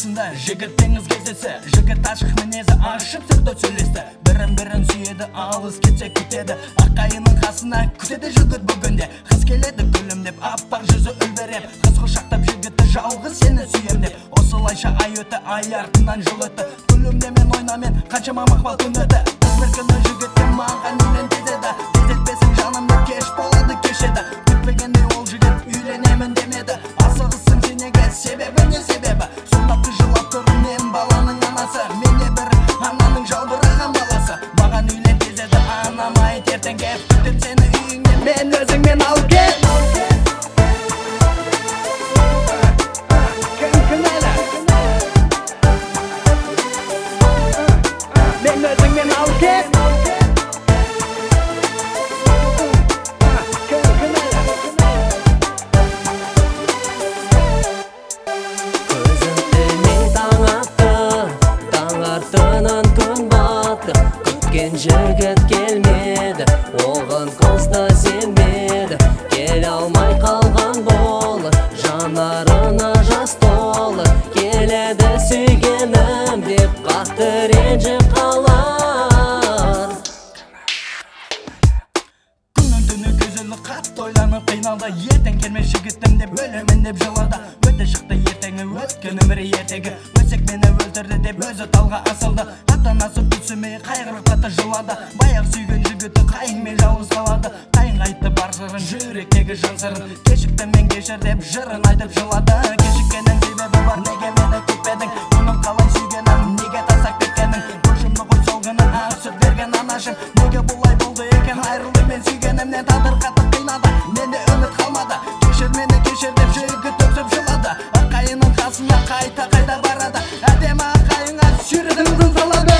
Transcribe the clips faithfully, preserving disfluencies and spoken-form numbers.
қасында жігіттеңіз кездесі, жігіт ашық мінезі ашып сырды сөйлесті, бірін-бірін сүйеді, алыс кетсе күтеді, аққайының қасына күтеді жігіт бүгінде. Қыз келеді күлімдеп, аппақ жүзі үлбіреп, қыз құшақтап жігітті жалғыз сені сүйем деп. Осылайша ай өтті, ай артынан жыл өтті, күлімдемен ойнамен қаншама мақпал күн өтті. Қыз бір күні жігітті маған үйленді деді, тездетпесің жанымды кеш болады кешеді. Күтпегенде ол жігіт үйленемін демеді, асығысың сен неге, себебі не себебі? Сонда қыз жылап тұр, мен баланың анасы, мен де бір ананың жалбыраған баласы. Маған үйлен деді, анам айт ертең кеп, күтем сені үйіңде, мен өзіңмен алып кел. Мен өзіңмен алып кел. Жігіт келмеді, оған қыз да сенбеді, келе алмай қалған болды, жанарына жас толы, келеді сүйгенім деп қатты ренжіп қалар. Күнін түні көзілі қатты ойланып қиналды, ертең келмей жігіттім деп өлемін деп жылады. Өте шықты ертеңі, өткен өмірі ертегі, өсек мені өлтірді деп өзі талға асылды. Ата-анасы түсімей қайғырып қатты жылады, баяқ сүйген жігіті қайыңмен жалғыз қалады. Қайынға айтты бар жырын, жүректегі жан сырын, кешікті мен кешір деп жырын айтып жылады. Кешіккеннің себебі бар, неге мені күтпедің, мұның қалай сүйгенім, неге тастап кеткенің? Көшімді қой сол күні ақ сүт берген анашым, неге бұлай болды екен? Айрылды мен сүйгенімнен, тағдыр қатты қинады, менде үміт қалмады. Кешір мені кешір деп жігіт өксіп жылады, аққайының қасында қайта қайта барады, әдемі аққайыңа сүйредім қыз алады.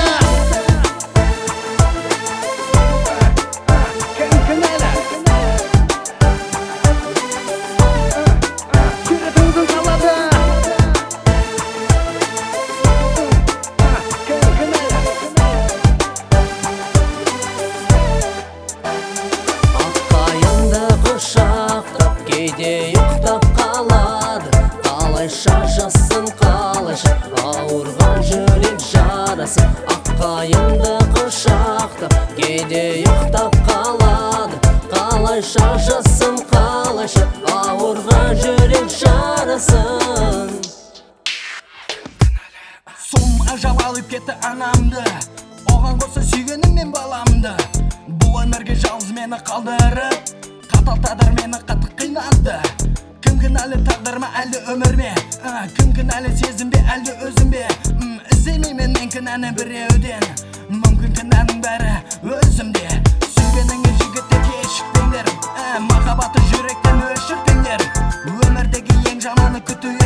Кейде ұйықтап қалады, қалайша жассын қалайша, ауырған жүрек жарасы. Аққайыңды құшақтап, кейде ұйықтап қалады, қалайша жассын қалайша, ауырған жүрек жарасын. Соң ажал алып кетті анамды, оған қоса сүйгенім мен баламды. Бұл өмірге жалғыз мені қалдырып, қатал тағдыр мені қатты қинады. Кім кінәлі тағдыр ма әлде өмір ме? Кім кінәлі сезім бе әлде өзім бе? Іздемеймін мен кінәні біреуден, мүмкін кінәнің бәрі өзімде. Сүйгеніңе жігітте кешікпеңдер, махаббаты жүректен өшіртіңдер. Өмірдегі ең жаманы күту